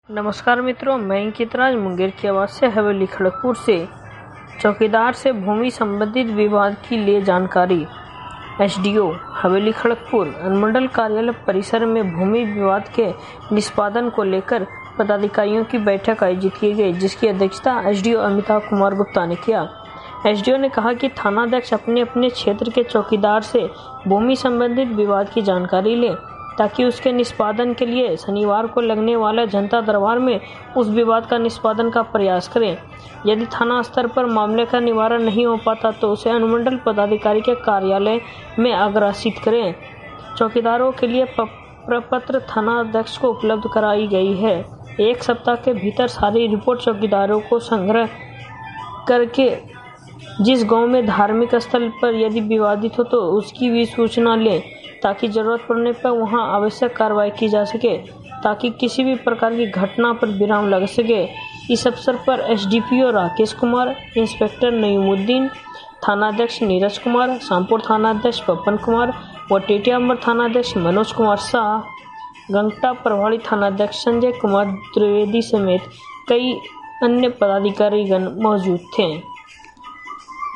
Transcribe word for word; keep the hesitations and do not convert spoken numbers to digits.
नमस्कार मित्रों, मैं अंकित राज मुंगेर की आवाज से हवेली खड़गपुर से। चौकीदार से भूमि संबंधित विवाद की ले जानकारी। एसडीओ हवेली खड़गपुर अनुमंडल कार्यालय परिसर में भूमि विवाद के निष्पादन को लेकर पदाधिकारियों की बैठक आयोजित की गई, जिसकी अध्यक्षता एसडीओ अमिताभ कुमार गुप्ता ने किया। एसडीओ ने कहा कि थानाध्यक्ष अपने अपने क्षेत्र के चौकीदार से भूमि संबंधित विवाद की जानकारी लें, ताकि उसके निष्पादन के लिए शनिवार को लगने वाला जनता दरबार में उस विवाद का निष्पादन का प्रयास करें। यदि थाना स्तर पर मामले का निवारण नहीं हो पाता तो उसे अनुमंडल पदाधिकारी के कार्यालय में अग्रेसित करें। चौकीदारों के लिए प्रपत्र थानाध्यक्ष को उपलब्ध कराई गई है। एक सप्ताह के भीतर सारी रिपोर्ट चौकीदारों को संग्रह करके जिस गांव में धार्मिक स्थल पर यदि विवादित हो तो उसकी भी सूचना लें, ताकि जरूरत पड़ने पर वहां आवश्यक कार्रवाई की जा सके, ताकि किसी भी प्रकार की घटना पर विराम लग सके। इस अवसर पर एसडीपीओ राकेश कुमार, इंस्पेक्टर नईमुद्दीन, थानाध्यक्ष नीरज कुमार, शामपुर थानाध्यक्ष पवन कुमार व टेटियाम्बर थानाध्यक्ष मनोज कुमार शाह, गंगटा प्रभारी थानाध्यक्ष संजय कुमार द्विवेदी समेत कई अन्य पदाधिकारीगण मौजूद थे।